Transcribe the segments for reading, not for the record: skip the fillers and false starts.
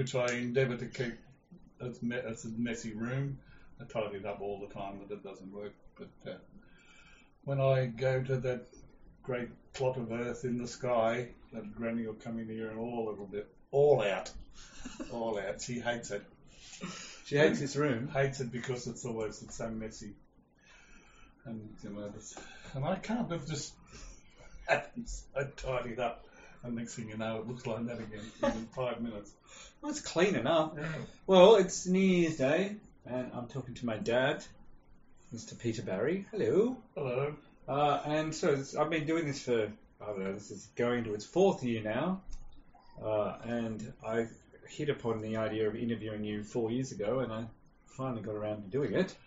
which I endeavour to keep as a messy room. I tidy it up all the time, but it doesn't work. But when I go to that great plot of earth in the sky, that Granny will come in here and all out. She hates it. She hates this room. Hates it because it's so messy. And and I can't have just happens. I tidied up, and next thing you know, it looks like that again in 5 minutes. Well, it's clean enough. Yeah. Well, it's New Year's Day, and I'm talking to my dad, Mr. Peter Barry. Hello. Hello. And so I've been doing this for, I don't know, this is going to its 4th year now, and I hit upon the idea of interviewing you 4 years ago, and I finally got around to doing it.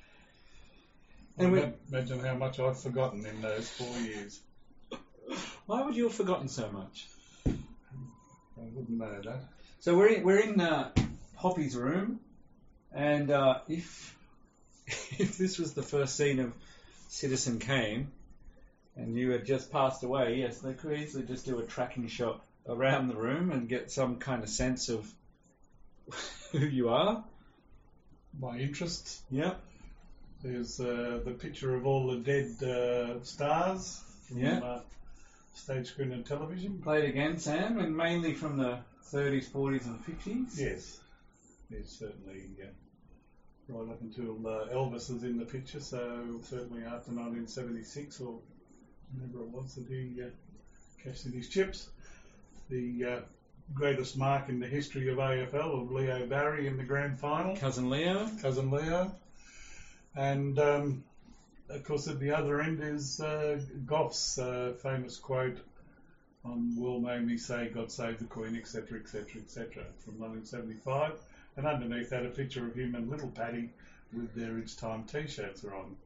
And imagine how much I've forgotten in those 4 years. Why would you have forgotten so much? I wouldn't know that. So we're in Hoppy's room, and if this was the first scene of Citizen Kane, and you had just passed away, yes, they could easily just do a tracking shot around the room and get some kind of sense of who you are. My interests. Yeah. There's the picture of all the dead stars from stage screen and television. Play it again, Sam, and mainly from the 30s, 40s and 50s. Yes. There's certainly right up until Elvis is in the picture, so certainly after 1976 or whenever it was that he cashed in his chips. The greatest mark in the history of AFL of Leo Barry in the grand final. Cousin Leo. And of course at the other end is Goff's famous quote on "Will Made Me Say God Save the Queen," etc., etc., etc. from 1975. And underneath that a picture of him and little Paddy with their It's Time t-shirts are on.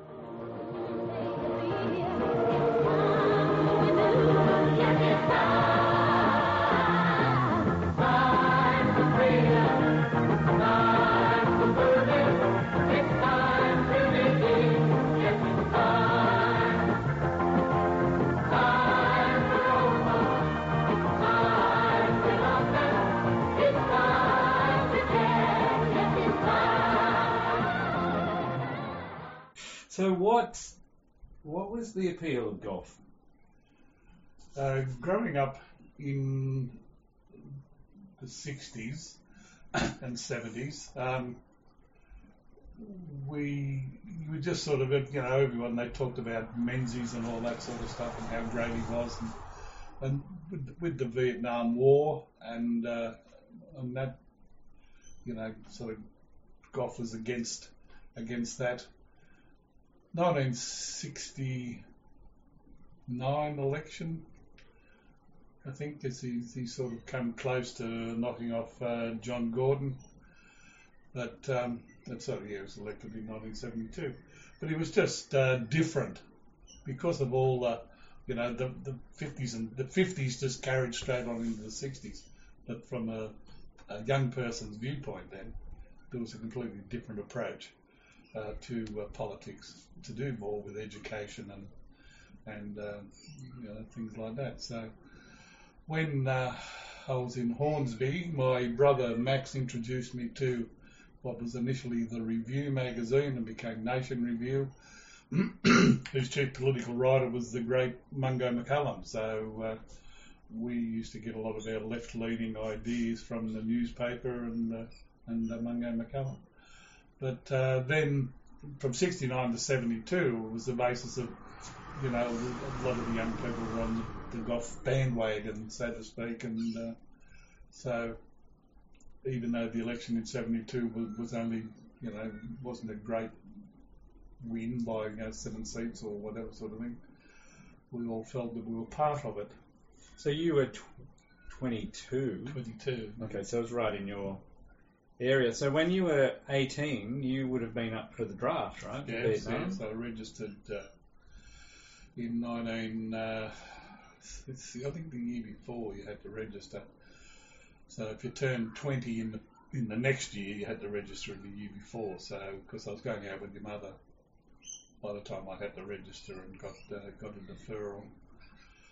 So what was the appeal of Goff? Growing up in the 60s and 70s, we just sort of, everyone, they talked about Menzies and all that sort of stuff and how great he was. And with the Vietnam War and that, sort of Goff was against that. 1969 election, I think, as he sort of come close to knocking off John Gordon. But was elected in 1972. But he was just different because of all the 50s, and the 50s just carried straight on into the 60s. But from a young person's viewpoint then, there was a completely different approach to politics, to do more with education and things like that. So when I was in Hornsby, my brother Max introduced me to what was initially the Review magazine and became Nation Review, whose chief political writer was the great Mungo McCullum. So we used to get a lot of our left-leaning ideas from the newspaper and Mungo McCullum. But then from 69 to 72, it was the basis of, a lot of the young people were on the Goff bandwagon, so to speak. And so even though the election in 72 was only, wasn't a great win by 7 seats or whatever sort of thing, we all felt that we were part of it. So you were 22? 22. Okay, so it was right in your area. So when you were 18, you would have been up for the draft, right? Yes. I registered in I think the year before you had to register. So if you turned 20 in the next year, you had to register in the year before. So because I was going out with your mother, by the time I had to register and got a deferral.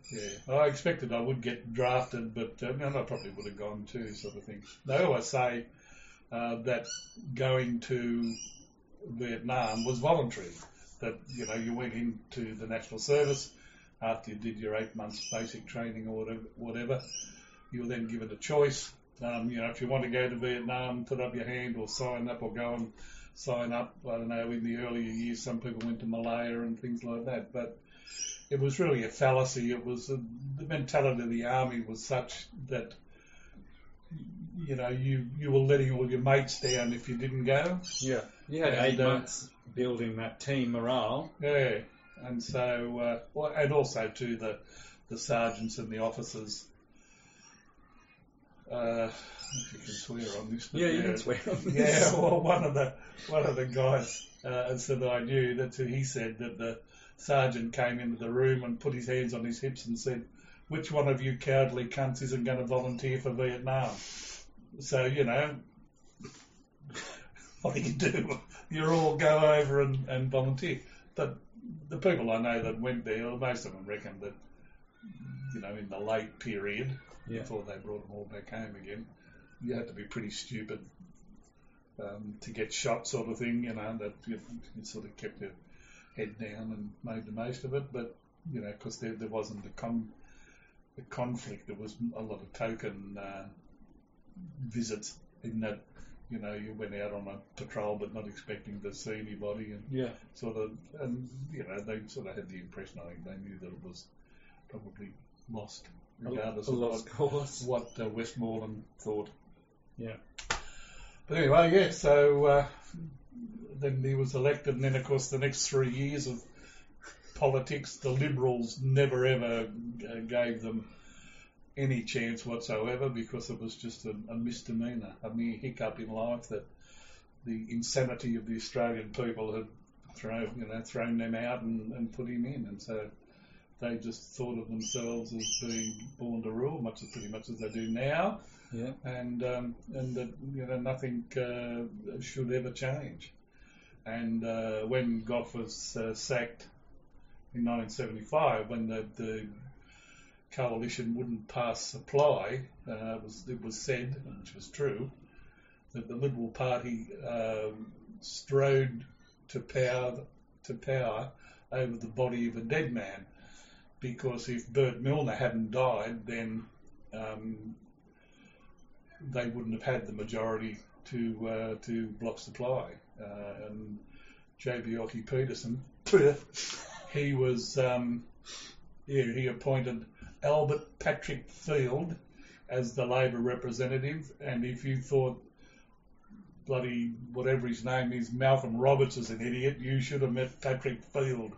Yeah, I expected I would get drafted, but I probably would have gone too, sort of thing. They always say that going to Vietnam was voluntary, that, you went into the National Service after you did your 8 months basic training or whatever. You were then given a choice. If you want to go to Vietnam, put up your hand or sign up, or go and sign up. I don't know, in the earlier years, some people went to Malaya and things like that, but it was really a fallacy. It was the mentality of the army was such that, you were letting all your mates down if you didn't go. Yeah, you had 8 months building that team morale. Yeah, and so, and also to the sergeants and the officers. If you can swear on this. Yeah, you can swear on this. Yeah, well, one of the guys said that I knew that he said that the sergeant came into the room and put his hands on his hips and said, "Which one of you cowardly cunts isn't going to volunteer for Vietnam?" So, what do? You all go over and volunteer. But the people I know that went there, most of them reckon that, in the late period, before they brought them all back home again, you had to be pretty stupid to get shot, sort of thing, that you sort of kept your head down and made the most of it. But, because there wasn't the conflict, there was a lot of token visits in that, you went out on a patrol but not expecting to see anybody, and they sort of had the impression, I think they knew that it was probably lost, regardless of what Westmoreland thought. Yeah. But anyway, so then he was elected, and then of course the next 3 years of politics, the Liberals never ever gave them any chance whatsoever, because it was just a misdemeanor, a mere hiccup in life, that the insanity of the Australian people had thrown them out and put him in, and so they just thought of themselves as being born to rule, pretty much as they do now. Yeah. And that nothing should ever change. And when Gough was sacked in 1975, when the coalition wouldn't pass supply, it was said, which was true, that the Liberal Party strode to power over the body of a dead man, because if Bert Milner hadn't died, then they wouldn't have had the majority to block supply. And J.B. Peterson, he was he appointed Albert Patrick Field as the Labor representative, and if you thought bloody whatever his name is, Malcolm Roberts, is an idiot, you should have met Patrick Field.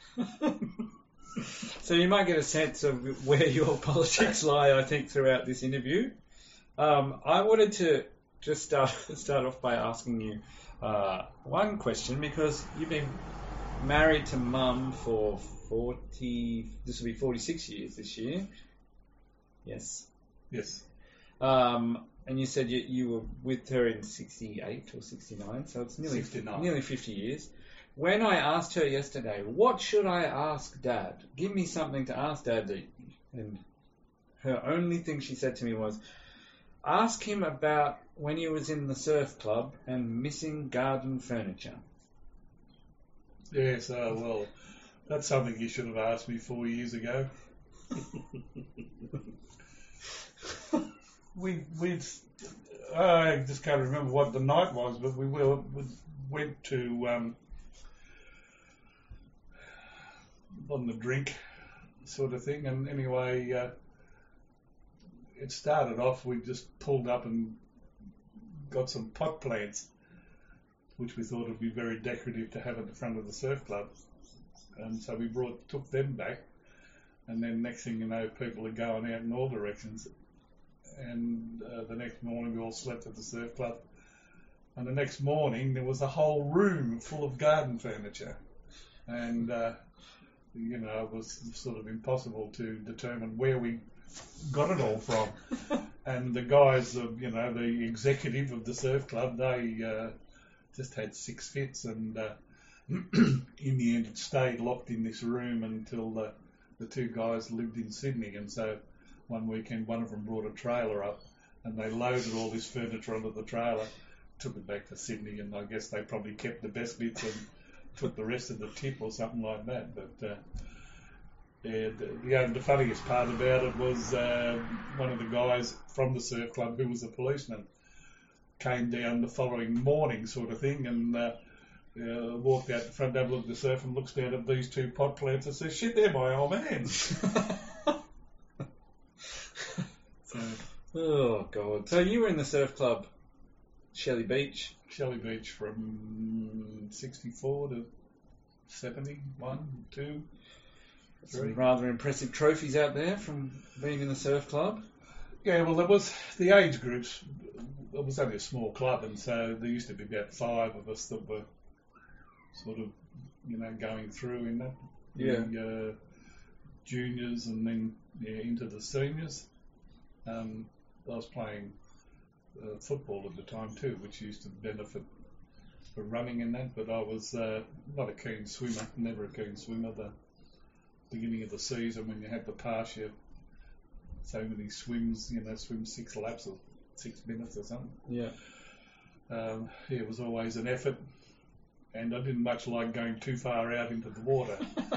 So you might get a sense of where your politics lie, I think, throughout this interview. I wanted to just start off by asking you one question, because you've been married to Mum for 46 years this year. Yes. Yes. And you said you were with her in 68 or 69, so it's nearly 50 years. When I asked her yesterday, what should I ask Dad? Give me something to ask Dad. And her only thing she said to me was, ask him about when he was in the surf club and missing garden furniture. Yes, well, that's something you should have asked me 4 years ago. I just can't remember what the night was, but we went to on the drink sort of thing, and anyway, it started off, we just pulled up and got some pot plants, which we thought would be very decorative to have at the front of the surf club, and so we took them back, and then next thing you know, people are going out in all directions, and the next morning we all slept at the surf club, and the next morning there was a whole room full of garden furniture, and it was sort of impossible to determine where we got it all from. And the guys, the executive of the surf club, they just had 6 fits, and in the end it stayed locked in this room until the two guys lived in Sydney, and so one weekend one of them brought a trailer up, and they loaded all this furniture onto the trailer, took it back to Sydney, and I guess they probably kept the best bits and took the rest of the tip or something like that. But the funniest part about it was one of the guys from the surf club, who was a policeman, came down the following morning, sort of thing, and walked out the front, had a look at the surf, and looks down at these two pot plants and says, "Shit, they're my old man." So, oh God! So you were in the surf club, Shelley Beach. Shelley Beach from 64 to 71, 2, 3. Some rather impressive trophies out there from being in the surf club. Yeah, well, there was the age groups. It was only a small club, and so there used to be about 5 of us that were sort of, going through in that. Yeah. The juniors and then into the seniors. I was playing football at the time too, which used to benefit for running in that, but I was not a keen swimmer, never a keen swimmer. The beginning of the season when you had to pass your so many swims, swim 6 laps or 6 minutes or something. Yeah. It was always an effort, and I didn't much like going too far out into the water.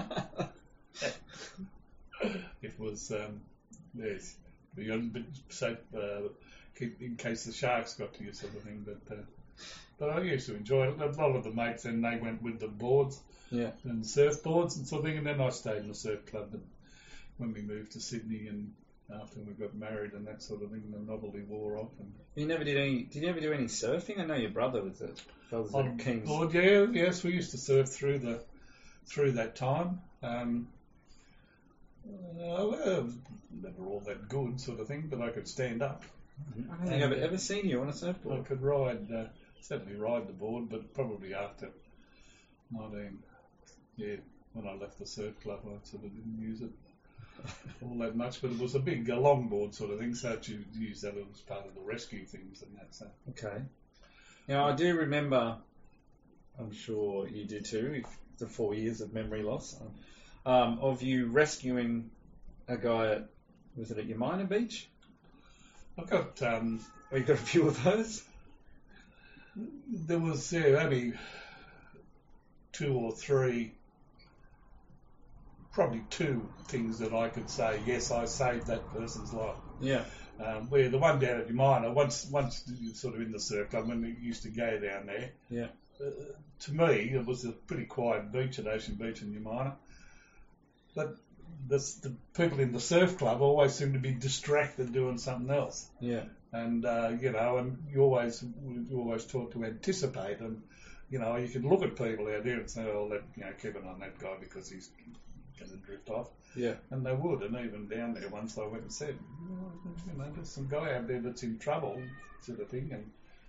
It was, yes, be a bit safe, in case the sharks got to you, sort of thing. But I used to enjoy it. A lot of the mates, then they went with the boards, and surfboards and sort of thing, and then I stayed in the surf club. But when we moved to Sydney and after we got married and that sort of thing, the novelty wore off. And you never did any? Did you ever do any surfing? I know your brother was a keen. Board, yes, we used to surf through that time. Well, never all that good, sort of thing, but I could stand up. I don't think I've ever seen you on a surfboard. I could ride, certainly ride the board, but probably after 19, when I left the surf club, I sort of didn't use it all that much, but it was a big longboard sort of thing, so you use that as part of the rescue things and that. So. Okay. Now, I do remember, I'm sure you do too, the 4 years of memory loss, of you rescuing a guy was it at Yamina Beach? I've got... you got a few of those? There was only 2 or 3, probably 2 things that I could say, yes, I saved that person's life. Yeah. Where the one down at Yamina, once you're sort of in the surf club, when we used to go down there, to me, it was a pretty quiet beach at Ocean Beach in Yamina. But the people in the surf club always seem to be distracted doing something else. Yeah. And, and you always taught to anticipate. And, you can look at people out there and say, oh, keep an eye on that guy because he's going to drift off. Yeah. And they would. And even down there once I went and said, there's some guy out there that's in trouble, sort of thing.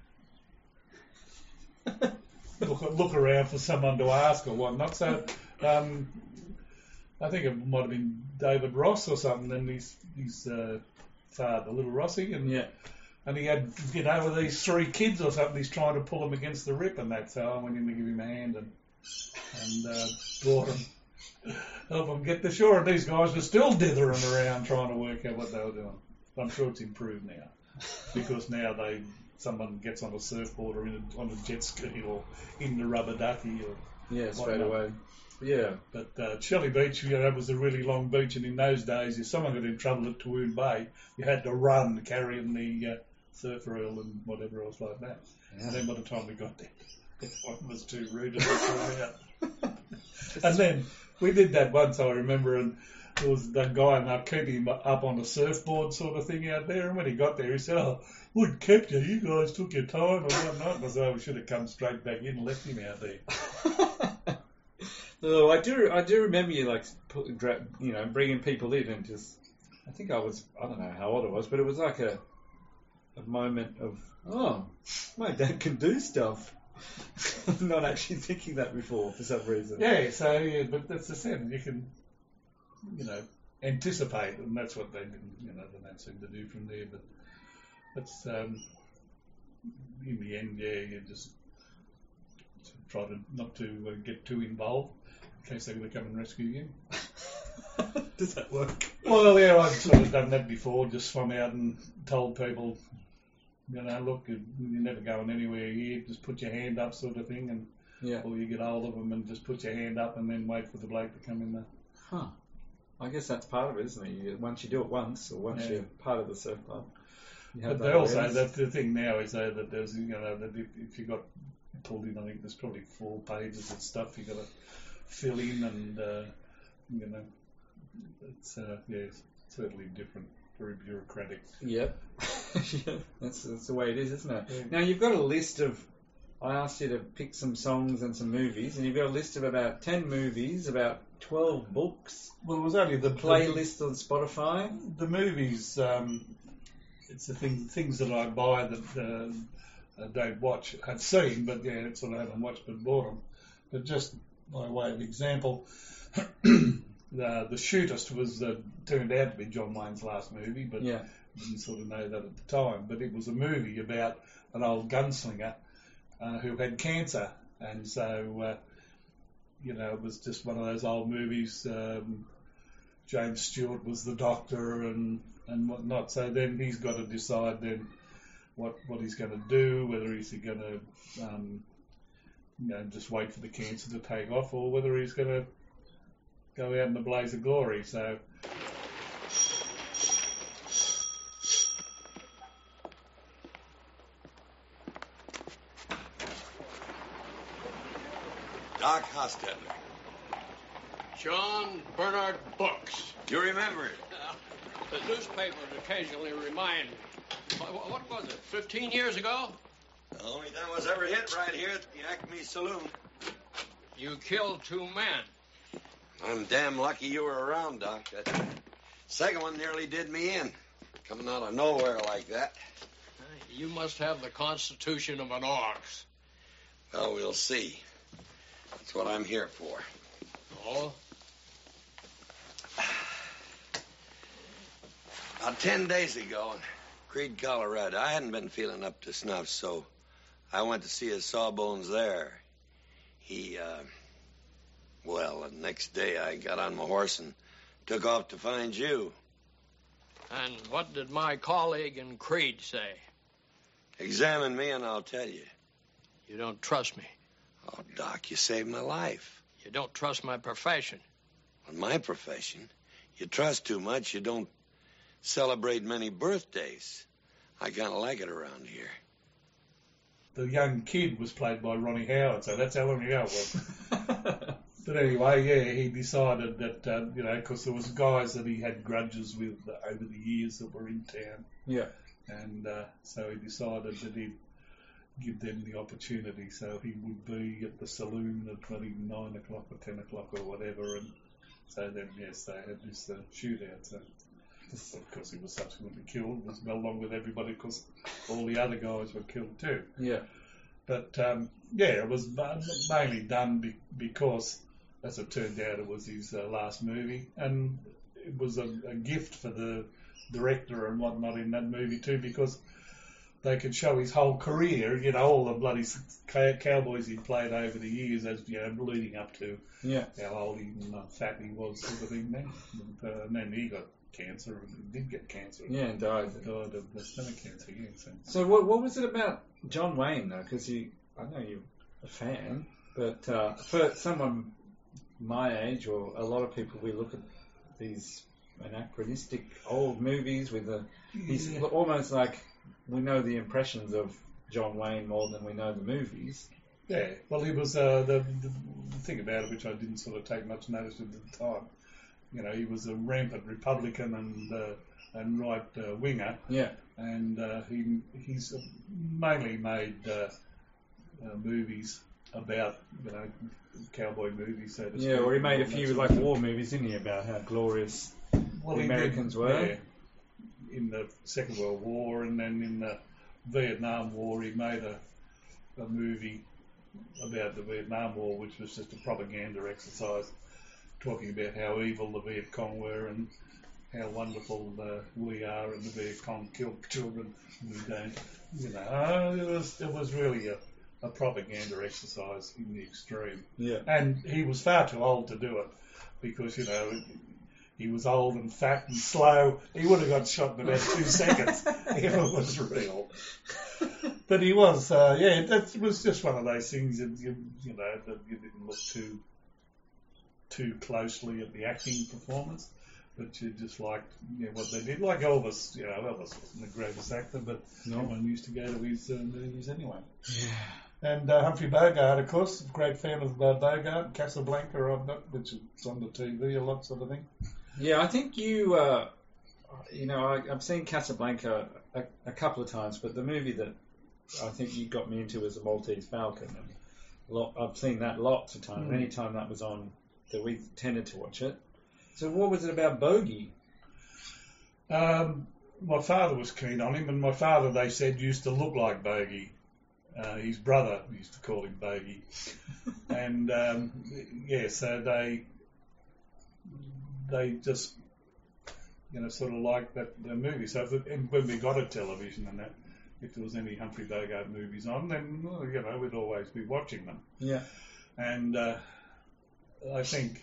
And look around for someone to ask or whatnot. So, I think it might have been David Ross or something, and his father, little Rossi, and he had, with these 3 kids or something, he's trying to pull them against the rip and that, so I went in to give him a hand and brought him, help them get to shore, and these guys were still dithering around trying to work out what they were doing. But I'm sure it's improved now, because now someone gets on a surfboard or on a jet ski or in the rubber ducky or straight away. Yeah. But Shelley Beach, that was a really long beach, and in those days, if someone got in trouble at Tawoon Bay, you had to run carrying the surf reel and whatever else like that. Yeah. And then by the time we got there, everyone was too rude to throw out. And then we did that once, I remember, and there was that guy, and I kept him up on a surfboard sort of thing out there, and when he got there, he said, oh, we'd kept you, you guys took your time and whatnot. And I said, oh, we should have come straight back in and left him out there. Oh, I do remember you bringing people in and just. I think I don't know how old I was, but it was like a moment of, oh, my dad can do stuff. Not actually thinking that before for some reason. Yeah, so but that's the thing. You can, anticipate, and that's what they didn't, they don't seem to do from there. But that's in the end, you just try to not to get too involved in case they're going to come and rescue you. Does that work? Well, yeah, I've sort of done that before, just swum out and told people, look, you're never going anywhere here, just put your hand up sort of thing, and Yeah. or you get hold of them and just put your hand up and then wait for the bloke to come in there. Huh. I guess that's part of it, isn't it? Once you do it once, or once you're part of the surf club, you have But that they also, awareness. that the thing now is that there's, that if you got pulled in, I think there's probably 4 pages of stuff you got to fill in, and it's it's certainly different, very bureaucratic. Yep. Yeah, that's the way it is, isn't it? Yeah. Now, you've got a list of, I asked you to pick some songs and some movies, and you've got a list of about 10 movies, about 12 books, Well, it was only the playlist on Spotify. The movies, it's the things that I buy that I don't watch. I've seen, but it's what I haven't watched but bought them. But just by way of example, The Shootist was turned out to be John Wayne's last movie, but Yeah. didn't sort of know that at the time. But it was a movie about an old gunslinger who had cancer, and so it was just one of those old movies. James Stewart was the doctor and whatnot. So then he's got to decide then what he's going to do, whether he's going to just wait for the cancer to take off, or whether he's going to go out in a blaze of glory. So Doc Hostetler. John Bernard Books. You remember it? The newspapers occasionally remind me. What was it, 15 years ago? The only time I was ever hit right here at the Acme Saloon. You killed 2 men. I'm damn lucky you were around, Doc. That second one nearly did me in. Coming out of nowhere like that. You must have the constitution of an ox. Well, we'll see. That's what I'm here for. Oh? About 10 days ago in Creede, Colorado, I hadn't been feeling up to snuff, so I went to see his Sawbones there. He, the next day I got on my horse and took off to find you. And what did my colleague in Creede say? Examine me and I'll tell you. You don't trust me. Oh, Doc, you saved my life. You don't trust my profession. In my profession, you trust too much, you don't celebrate many birthdays. I kind of like it around here. the young kid was played by Ronnie Howard, so that's how long ago it was. But anyway, he decided that, because there was guys that he had grudges with over the years that were in town. Yeah. And so he decided that he'd give them the opportunity. So he would be at the saloon at 9 o'clock or 10 o'clock or whatever. And so then, yes, they had this shootout. So, of course, he was subsequently killed. It was well along with everybody because all the other guys were killed too. Yeah. But, it was mainly done because, as it turned out, it was his last movie. And it was a gift for the director and whatnot in that movie too, because they could show his whole career, all the bloody cowboys he'd played over the years, as leading up to how old and fat he was, sort of thing. And then he got cancer, and did get cancer. Yeah, and died. Died of stomach cancer. Yeah. So what was it about John Wayne though? Because I know you're a fan, but for someone my age or a lot of people, we look at these anachronistic old movies with he's almost like we know the impressions of John Wayne more than we know the movies. Yeah, well, he was the thing about it, which I didn't sort of take much notice of at the time. He was a rampant Republican and right winger. Yeah, and he's mainly made movies about cowboy movies. So to speak. Yeah, or he made a few like war movies, didn't he, about how glorious the Americans were? Yeah, in the Second World War, and then in the Vietnam War, he made a movie about the Vietnam War, which was just a propaganda exercise, talking about how evil the Viet Cong were and how wonderful we are, and the Viet Cong killed children, and we don't. It was really a propaganda exercise in the extreme. Yeah. And he was far too old to do it, because he was old and fat and slow. He would have got shot in about 2 seconds if it was real. But he was, that was just one of those things that you know that you didn't look too closely at the acting performance, but you just liked what they did. Like Elvis, Elvis wasn't the greatest actor, but no one used to go to his movies anyway. Yeah. And Humphrey Bogart, of course, great fan of Bogart. Casablanca, which is on the TV a lot, sort of thing. Yeah, I think you, I've seen Casablanca a couple of times, but the movie that I think you got me into was The Maltese Falcon. And I've seen that lots of times. Any time that was on, that we tended to watch it. So what was it about Bogey? My father was keen on him, and my father, they said, used to look like Bogey. His brother used to call him Bogey. And, so they just, sort of liked the movie. So when we got a television and that, if there was any Humphrey Bogart movies on, then, we'd always be watching them. Yeah. And I think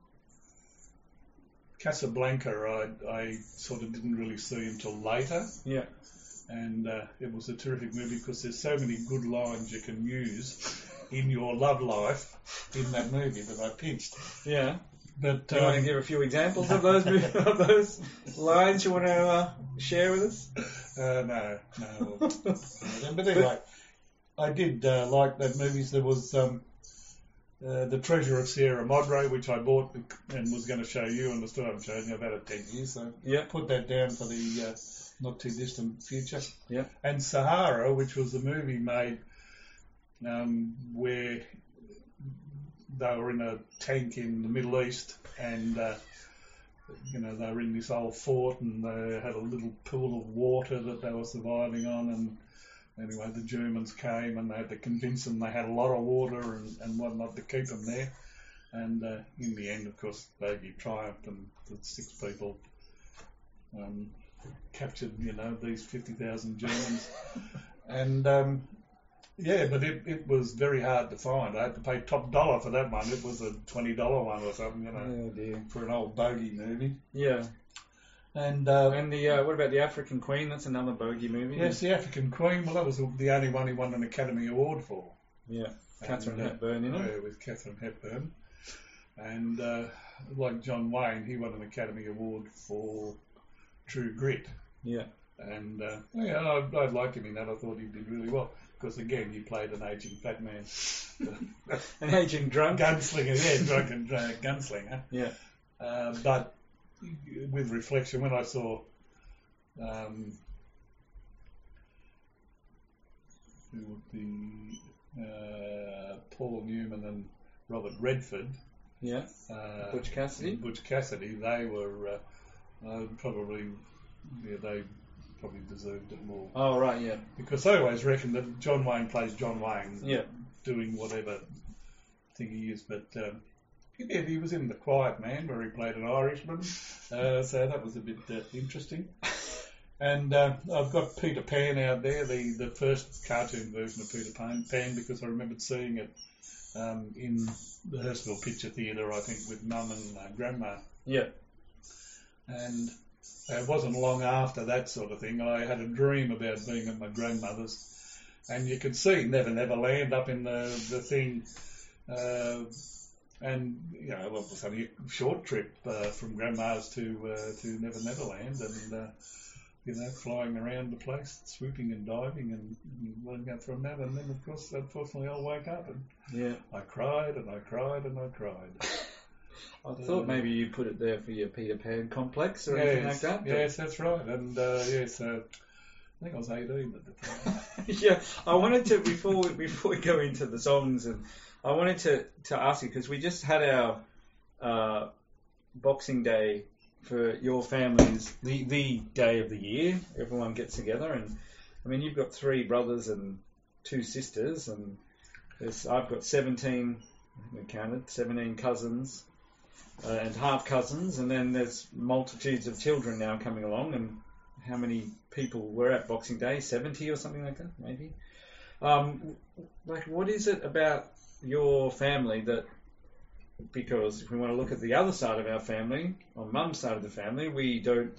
Casablanca, I sort of didn't really see until later. Yeah. And it was a terrific movie because there's so many good lines you can use in your love life in that movie that I pinched. Yeah. But do you want to give a few examples of those of those lines you want to share with us? No. But anyway, I did like that movie. There was The Treasure of Sierra Madre, which I bought and was going to show you, and I still haven't shown you. I've had it 10 years, so put that down for the not too distant future. Yeah. And Sahara, which was a movie made where they were in a tank in the Middle East, and they were in this old fort, and they had a little pool of water that they were surviving on, and anyway, the Germans came and they had to convince them they had a lot of water and whatnot to keep them there. And in the end, of course, Bogey triumphed, and the 6 people captured, these 50,000 Germans. And but it was very hard to find. I had to pay top dollar for that one. It was a $20 one or something, Oh dear. for an old Bogey movie. Yeah. And the what about the African Queen? That's another Bogey movie. Yes, the African Queen. Well, that was the only one he won an Academy Award for. Yeah, Catherine Hepburn, Yeah, with Catherine Hepburn. And like John Wayne, he won an Academy Award for True Grit. Yeah. And I liked him in that. I thought he did really well. Because again, he played an aging fat man. An aging drunk? Gunslinger, drunken gunslinger. Yeah. But with reflection, when I saw Paul Newman and Robert Redford, Butch Cassidy, they were they probably deserved it more. Oh right, yeah. Because I always reckon that John Wayne plays John Wayne, doing whatever thing he is, but. He was in The Quiet Man, where he played an Irishman, so that was a bit interesting. And I've got Peter Pan out there, the first cartoon version of Peter Pan, because I remembered seeing it in the Hurstville Picture Theatre, I think, with Mum and Grandma. Yeah. And it wasn't long after that sort of thing, I had a dream about being at my grandmother's, and you could see Never Never Land up in the thing. And it was only a short trip from Grandma's to Never Never Land, and flying around the place, swooping and diving, and learning out from that. And then, of course, unfortunately, I woke up and I cried and I cried and I cried. I thought maybe you put it there for your Peter Pan complex or anything like that. Yes, that's right. And I think I was 18 at the time. Yeah, I wanted to before we go into the songs, and I wanted to ask you, because we just had our Boxing Day for your families, the day of the year. Everyone gets together, and I mean, you've got 3 brothers and 2 sisters, and I've got 17. I think we counted 17 cousins and half cousins, and then there's multitudes of children now coming along. And how many people were at Boxing Day? 70 or something like that, maybe. What is it about your family that because if we want to look at the other side of our family, on Mum's side of the family, we don't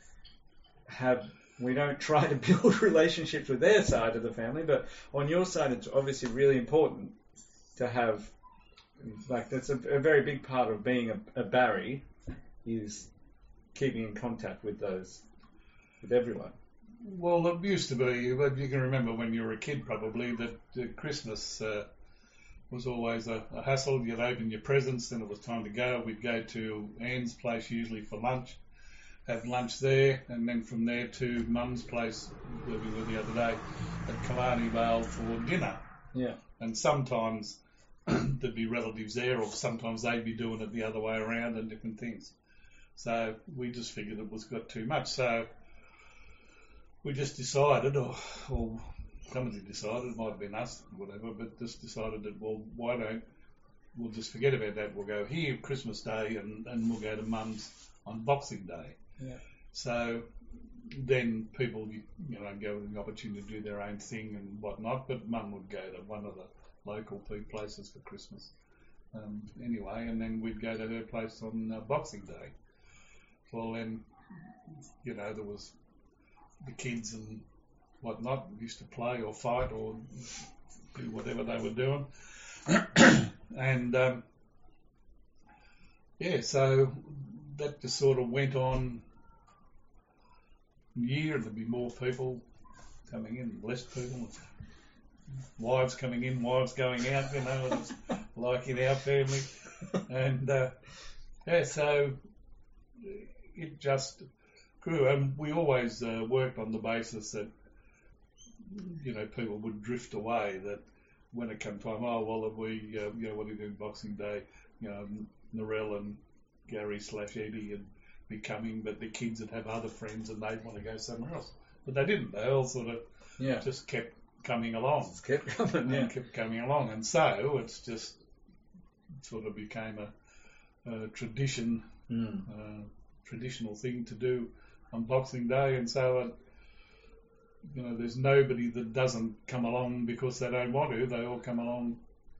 try to build relationships with their side of the family, but on your side, it's obviously really important to have, like, that's a very big part of being a Barry, is keeping in contact with everyone. Well, it used to be, but you can remember when you were a kid probably, that Christmas was always a hassle. You'd open your presents, then it was time to go. We'd go to Anne's place usually for lunch, have lunch there, and then from there to Mum's place, where we were the other day, at Killarney Vale for dinner. Yeah. And sometimes there'd be relatives there, or sometimes they'd be doing it the other way around and different things. So we just figured it was got too much. So we just decided, or somebody decided, it might have been us, whatever, but just decided that, well, why don't we'll just forget about that. We'll go here Christmas Day and we'll go to Mum's on Boxing Day. Yeah. So then people, go with the opportunity to do their own thing and whatnot, but Mum would go to one of the local food places for Christmas anyway, and then we'd go to her place on Boxing Day. Well, then, there was the kids and whatnot used to play or fight or do whatever they were doing. And, so that just sort of went on year, and there'd be more people coming in, less people, wives coming in, wives going out, it's like in our family. And, so it just grew, and we always worked on the basis that, people would drift away, that when it came time, what are you doing Boxing Day? Narelle and Gary / Eddie would be coming, but the kids would have other friends and they'd want to go somewhere else. But they didn't. They all sort of just kept coming along. It's kept coming, kept coming along. And so it's just sort of became a tradition, traditional thing to do on Boxing Day. And so there's nobody that doesn't come along because they don't want to. They all come along,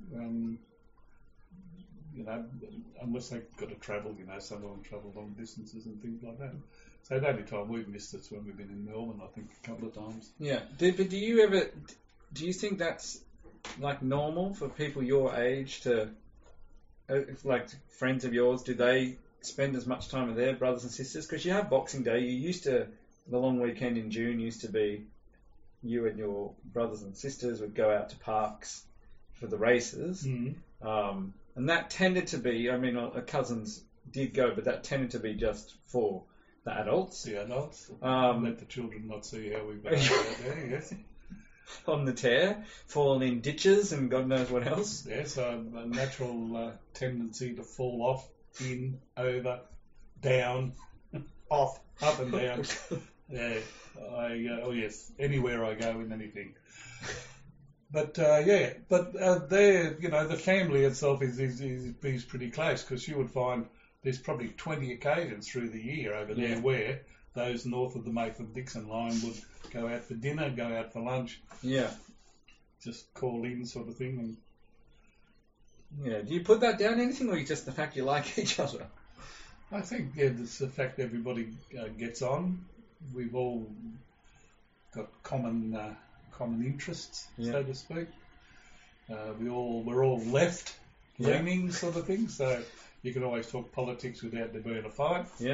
unless they've got to travel, some of them travel long distances and things like that. So the only time we've missed it's when we've been in Melbourne, I think, a couple of times. Yeah. But do you think that's like normal for people your age to, like friends of yours, do they spend as much time with their brothers and sisters? Because you have Boxing Day, the long weekend in June used to be you and your brothers and sisters would go out to parks for the races. Mm-hmm. And that tended to be, our cousins did go, but that tended to be just for the adults. The adults. Let the children not see how we behave out there, yes. On the tear, falling in ditches and God knows what else. Yes, a natural tendency to fall off, in, over, down, off, up and down. Yeah, yes, anywhere I go in anything. But there, the family itself is pretty close, because you would find there's probably 20 occasions through the year over there where those north of the Mayfield-Dixon line would go out for dinner, go out for lunch. Yeah. Just call in sort of thing. And do you put that down anything, or just the fact you like each other? I think it's the fact everybody gets on. We've all got common interests, so to speak. We're all left leaning sort of thing, so you can always talk politics without there being a fight. Yeah.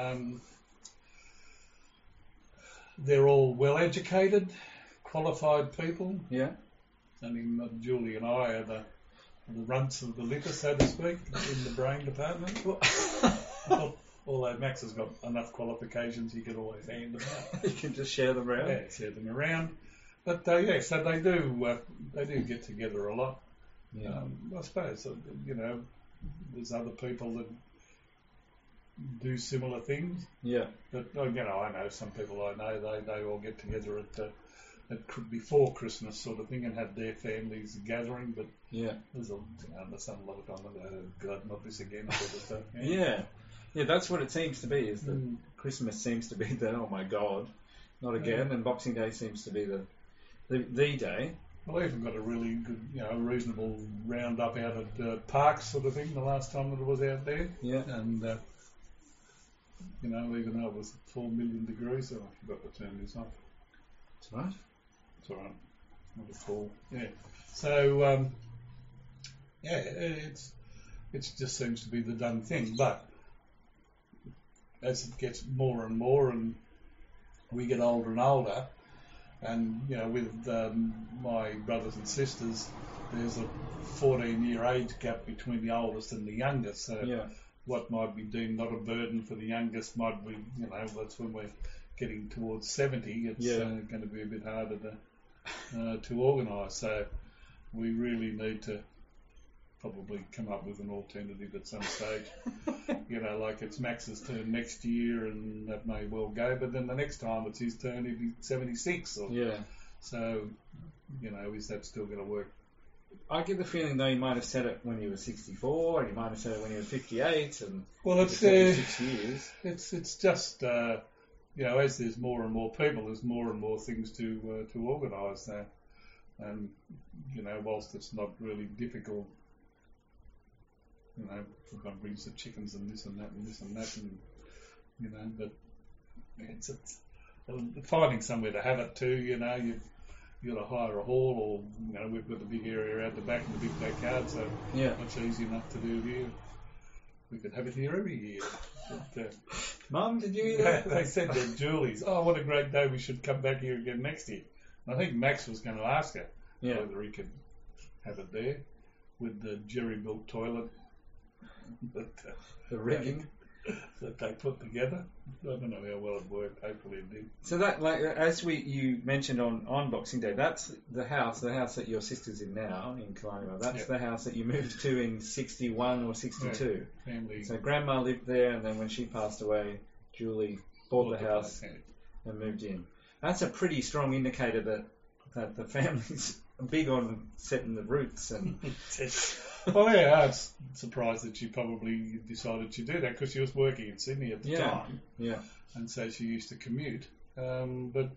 They're all well educated, qualified people. Yeah. Julie and I are the runts of the litter, so to speak, in the brain department. Although Max has got enough qualifications, you can always hand them out. You can just share them around. Yeah, share them around. But so they do get together a lot. Yeah. I suppose there's other people that do similar things. Yeah. But I know some people I know they all get together at before Christmas sort of thing and have their families gathering. But there's a lot of time God, not this again sort of stuff. Yeah. Yeah, that's what it seems to be. Is that Christmas seems to be the oh my God, not again, and Boxing Day seems to be the day. Well, I even got a really good, reasonable round up out at Parks sort of thing the last time that I was out there. Yeah. And, even though it was 4 million degrees, I forgot to turn this off. That's right. It's all right. Not at all. Yeah. So, it just seems to be the done thing. But as it gets more and more and we get older and older, and, with my brothers and sisters, there's a 14-year age gap between the oldest and the youngest. So what might be deemed not a burden for the youngest might be, that's when we're getting towards 70. It's going to be a bit harder to organise. So we really need to probably come up with an alternative at some stage. Like it's Max's turn next year, and that may well go. But then the next time it's his turn, he'll be 76. So, is that still going to work? I get the feeling though he might have said it when he was 64, and he might have said it when he was 58, and it's 6 years. It's just as there's more and more people, there's more and more things to organise now, and whilst it's not really difficult. Everyone brings the chickens and this and that and this and that, and but it's finding somewhere to have it too. You got to hire a hall, or we've got the big area out the back and the big backyard, so much easy enough to do here. We could have it here every year. But, Mum, did you hear that? They said to Julie's, "Oh, what a great day! We should come back here again next year." And I think Max was going to ask her whether he could have it there with the jerry-built toilet. The rigging that they put together. I don't know how well it worked. Hopefully it did. So that, as you mentioned on Boxing Day, that's the house that your sister's in now in Kalani. That's the house that you moved to in 61 or 62. Yeah, family. So Grandma lived there, and then when she passed away, Julie bought the house and moved in. That's a pretty strong indicator that the family's big on setting the roots and. Well, I was surprised that she probably decided to do that because she was working in Sydney at the time. Yeah. And so she used to commute. But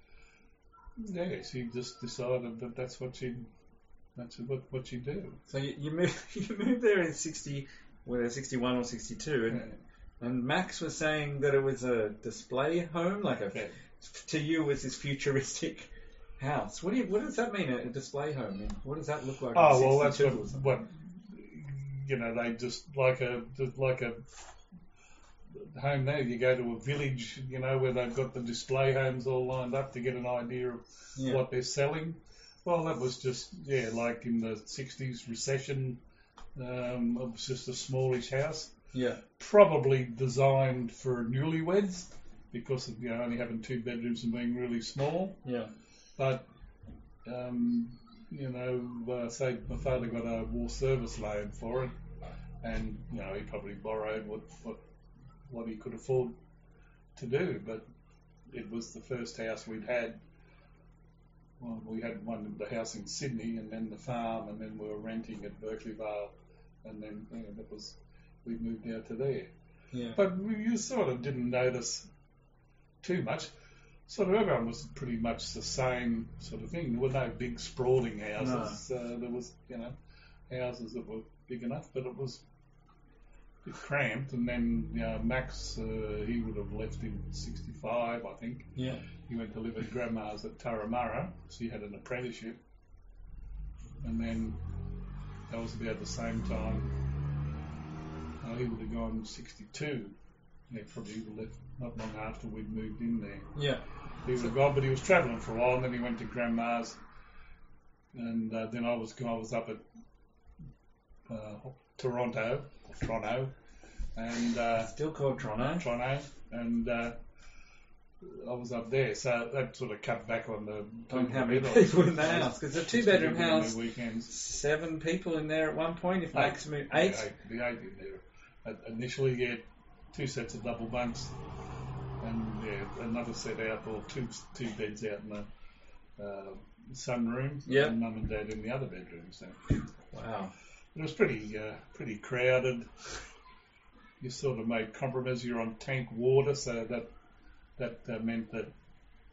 she just decided that that's what she'd do. So you moved there in 61 or 62, and Max was saying that it was a display home, to you was this futuristic house. What does that mean? A display home? What does that look like? Oh well, that's what they just like a home there. You go to a village, where they've got the display homes all lined up to get an idea of what they're selling. Well, that was just like in the 60s recession. It was just a smallish house. Yeah, probably designed for newlyweds because of only having 2 bedrooms and being really small. Yeah. But, say my father got a war service loan for it, and, he probably borrowed what he could afford to do, but it was the first house we'd had. Well, we had the house in Sydney, and then the farm, and then we were renting at Berkeley Vale, and then we moved out to there. Yeah. But you sort of didn't notice too much. Sort of everyone was pretty much the same sort of thing. There were no big sprawling houses. No. There was, houses that were big enough, but it was a bit cramped. And then Max, he would have left in 65, I think. Yeah. He went to live at Grandma's at Turramurra, so he had an apprenticeship. And then that was about the same time. He would have gone 62. Yeah, probably he would have left not long after we'd moved in there. Yeah. He would have gone, but he was travelling for a while, and then he went to Grandma's, and then I was up at Toronto, and still called Toronto, and I was up there, so that sort of cut back on how many people in the house, because it's a 2-bedroom house, weekends. 7 people in there at one point. If Max moved 8, the 8 in there. Initially, 2 sets of double bunks, and another set out, or two beds out in the sunroom, and Mum and Dad in the other bedroom. So. Wow. It was pretty crowded. You sort of made compromise. You're on tank water, so that meant that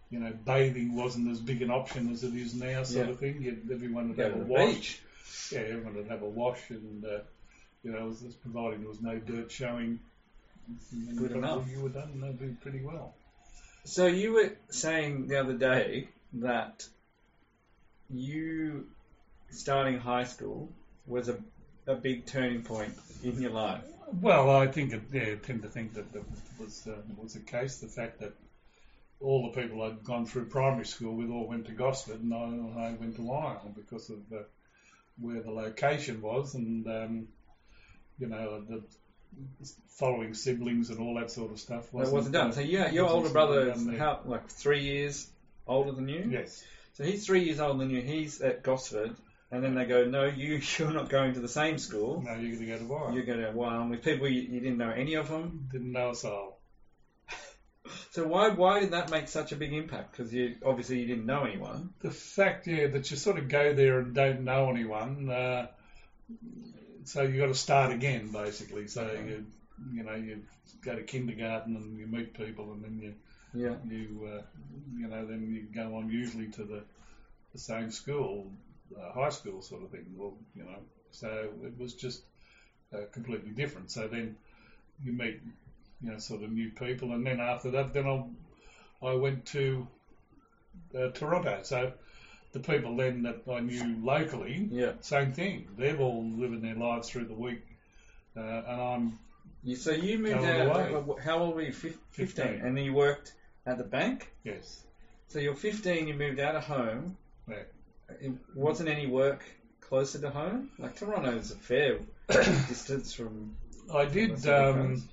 bathing wasn't as big an option as it is now, sort Yeah. of thing. Everyone would Go have to a the wash. beach. Yeah, everyone would have a wash, and as providing there was no dirt showing, then Good probably enough. you were done. That'd be pretty well. So you were saying the other day that you starting high school was a big turning point in your life. Well, I think I tend to think that was the case. The fact that all the people I'd gone through primary school with all went to Gosford, and I went to Wyong because of where the location was, and the following siblings and all that sort of stuff. That wasn't done. So your wasn't older brother is done there. how, like 3 years older than you? Yes. So he's 3 years older than you. He's at Gosford, and then they go, no, you're not going to the same school. No, you're going to go to Wyong. You're going to Wyong with people you didn't know any of them. Didn't know a soul. So why did that make such a big impact? Because obviously you didn't know anyone. The fact, that you sort of go there and don't know anyone, so you got to start again, basically. So Okay. you go to kindergarten and you meet people, and then Yeah. then you go on usually to the same school, high school sort of thing. Well, so it was just completely different. So then you meet, sort of new people, and then after that, then I went to Toronto. So the people then that I knew locally, Yeah. same thing. They've all living their lives through the week, and I'm So you moved Going out. How old were you? 15. 15. And then you worked at the bank. yes. So you're 15. You moved out of home. Yeah. It wasn't any work closer to home. Like Toronto's a fair distance from. I did. That's a big place.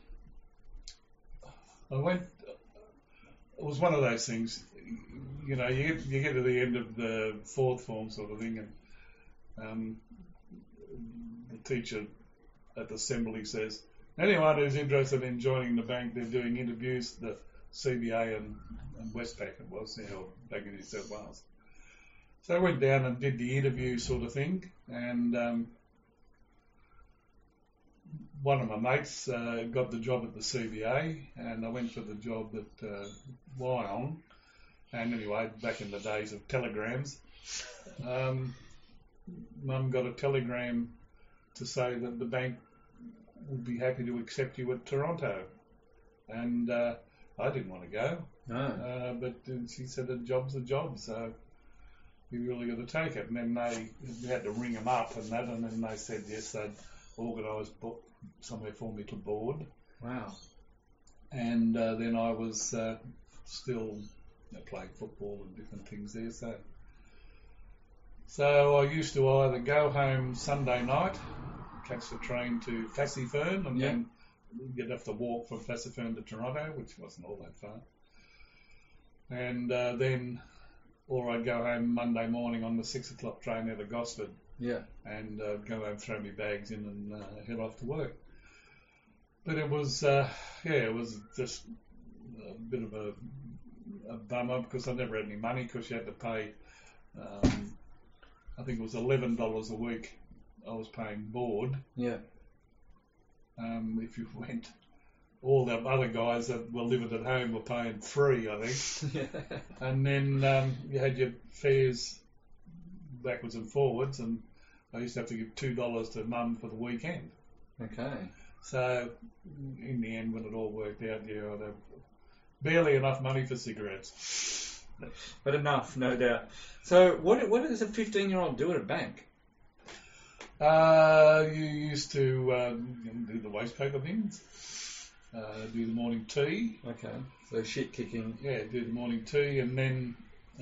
I went. It was one of those things. You get to the end of the fourth form sort of thing, and the teacher at the assembly says, anyone who's interested in joining the bank, they're doing interviews. The CBA and Westpac it was, back in New South Wales. So I went down and did the interview sort of thing, and one of my mates got the job at the CBA, and I went for the job at Wyong. And anyway, back in the days of telegrams, Mum got a telegram to say that the bank would be happy to accept you at Toronto. And I didn't want to go, No. but she said a job's a job, so you really got to take it. And then we had to ring them up and that, and then they said yes, they'd organise somewhere for me to board. Wow. And then I was still playing football and different things there. So I used to either go home Sunday night, catch the train to Fassifern, and then you'd have to walk from Fassifern to Toronto, which wasn't all that far. And or I'd go home Monday morning on the 6 o'clock train out of Gosford, Yeah. and go home, throw my bags in, and head off to work. But it was, it was just a bit of a bummer because I never had any money because you had to pay, I think it was $11 a week I was paying board. Yeah. If you went, all the other guys that were living at home were paying $3, I think. And then you had your fares backwards and forwards, and I used to have to give $2 to Mum for the weekend. Okay. So in the end, when it all worked out, I'd have barely enough money for cigarettes. But enough, no doubt. So what does a 15-year-old do at a bank? You used to do the waste paper bins, do the morning tea. Okay. So shit kicking. Yeah, do the morning tea, and then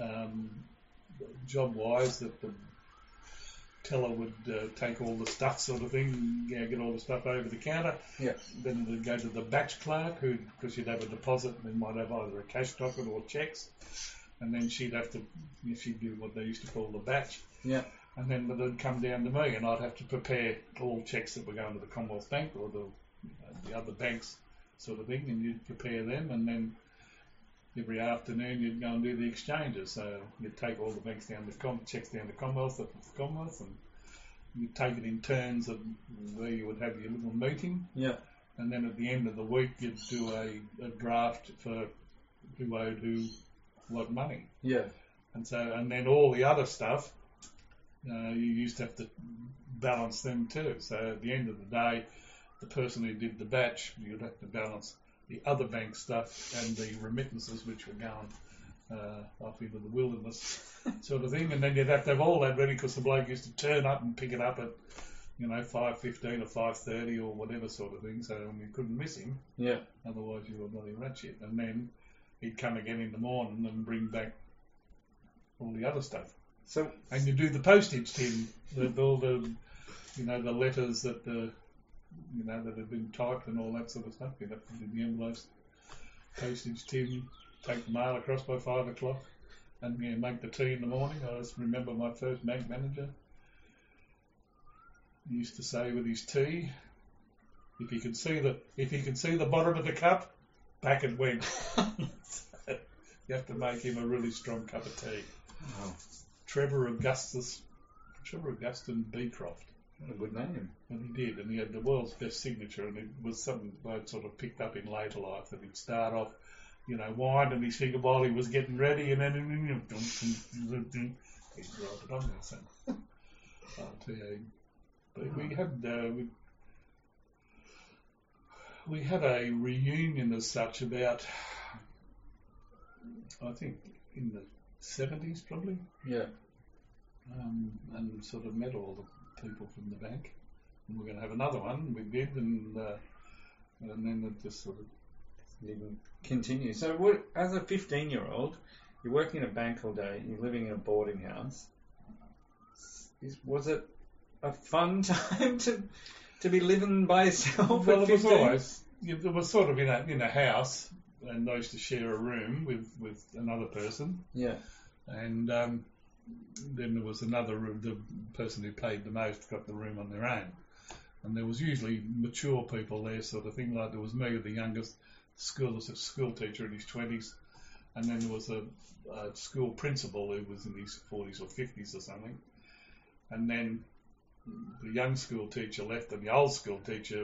job-wise, that the teller would take all the stuff sort of thing, get all the stuff over the counter. Yeah. Then it would go to the batch clerk, because she'd have a deposit and might have either a cash docket or cheques. And then she'd do what they used to call the batch. Yeah. And then it would come down to me, and I'd have to prepare all cheques that were going to the Commonwealth Bank or the other banks sort of thing, and you'd prepare them, and then every afternoon you'd go and do the exchanges. So you'd take all the banks down to cheques down to Commonwealth, and you'd take it in turns of where you would have your little meeting. Yeah. And then at the end of the week you'd do a draft for who owed who lot of money. Yeah. And then all the other stuff, you used to have to balance them too. So at the end of the day, the person who did the batch, you'd have to balance the other bank stuff and the remittances which were going off into the wilderness sort of thing. And then you'd have to have all that ready because the bloke used to turn up and pick it up at, 5:15 or 5:30 or whatever sort of thing. So you couldn't miss him. Yeah. Otherwise you were bloody ratchet. And then he'd come again in the morning and bring back all the other stuff. So, and you do the postage tin, all the, the letters that that have been typed and all that sort of stuff. You'd have to do the envelopes, postage tin, take the mail across by 5 o'clock, and make the tea in the morning. I just remember my first bank manager. He used to say with his tea, if you can see the bottom of the cup, back it went. You have to make him a really strong cup of tea. Wow. Trevor Augustine Beecroft. What a good name. And he did, and he had the world's best signature, and it was something I'd sort of picked up in later life, that he'd start off, winding his finger while he was getting ready, and then he'd write it on there. So, I'll tell you, but we had a reunion as such about, I think, in the 70s probably. Yeah. And sort of met all the people from the bank. And we're going to have another one. We did, and then it just sort of didn't continue. So, as a 15-year-old, you're working in a bank all day. You're living in a boarding house. Was it a fun time to be living by yourself? Well, at it was 15? always. It was sort of in a house, and I used to share a room with another person. Yeah. And then there was another room. The person who paid the most got the room on their own. And there was usually mature people there, sort of thing. Like there was me, the youngest, school teacher in his 20s, and then there was a school principal who was in his 40s or 50s or something. And then the young school teacher left, and the old school teacher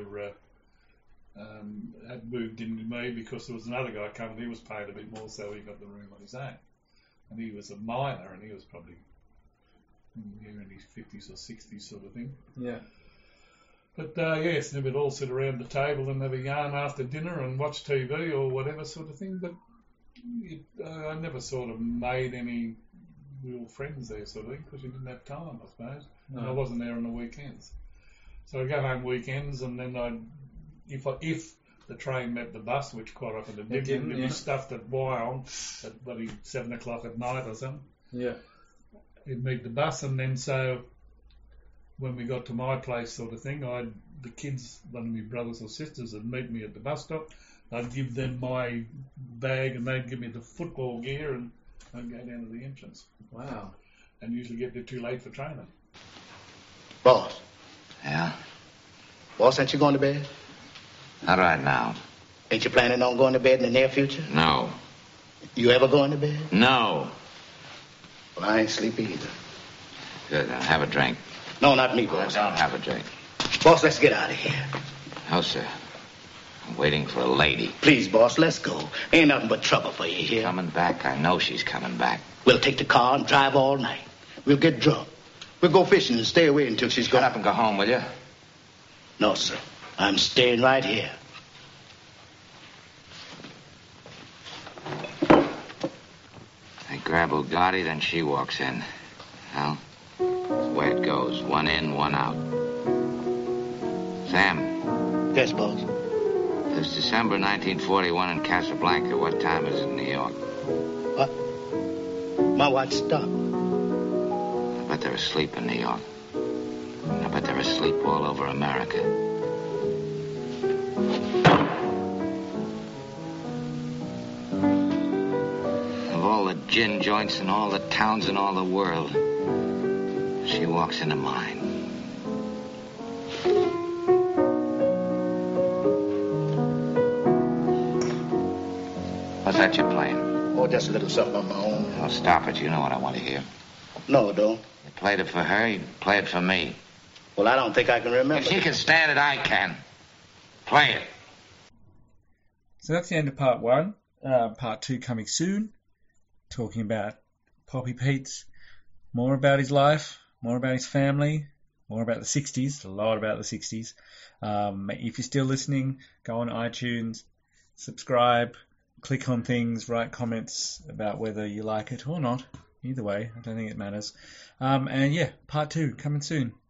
had moved in with me because there was another guy coming. He was paid a bit more, so he got the room on his own. And he was a minor, and he was probably in his 50s or 60s sort of thing. Yeah. But yes, and we'd all sit around the table and have a yarn after dinner and watch TV or whatever sort of thing. But I never sort of made any real friends there sort of thing because you didn't have time, I suppose. No. And I wasn't there on the weekends. So I'd go home weekends, and then if the train met the bus, which quite often it didn't, it'd be stuffed at Wyong at bloody 7 o'clock at night or something. Yeah. You'd meet the bus, and then so when we got to my place sort of thing, the kids, one of my brothers or sisters, would meet me at the bus stop. I'd give them my bag, and they'd give me the football gear, and I'd go down to the entrance. Wow. And usually get there too late for training. Boss. Yeah? Boss, ain't you going to bed? Not right now. Ain't you planning on going to bed in the near future? No. You ever going to bed? No. Well, I ain't sleepy either. Good, then have a drink. No, not me, boss. Don't have a drink. Boss, let's get out of here. No, sir. I'm waiting for a lady. Please, boss, let's go. Ain't nothing but trouble for you here. Coming back? I know she's coming back. We'll take the car and drive all night. We'll get drunk. We'll go fishing and stay away until she's gone. Shut up and go home, will you? No, sir. I'm staying right here. They grab Bugatti, then she walks in. Well, that's the way it goes. One in, one out. Sam. Yes, boss. It's December 1941 in Casablanca. What time is it in New York? What? My watch stopped. I bet they're asleep in New York. I bet they're asleep all over America. Of all the gin joints in all the towns in all the world, she walks into mine. What's that you're playing? Oh, just a little something on my own. Oh, stop it. You know what I want to hear. No, don't. You played it for her, you play it for me. Well, I don't think I can remember. If she can stand it, I can. Play it. So that's the end of part one. Part two coming soon. talking about Poppy Pete's, more about his life, more about his family, more about the 60s, a lot about the 60s. If you're still listening, go on iTunes, subscribe, click on things, write comments about whether you like it or not. Either way, I don't think it matters. And yeah, part 2 coming soon.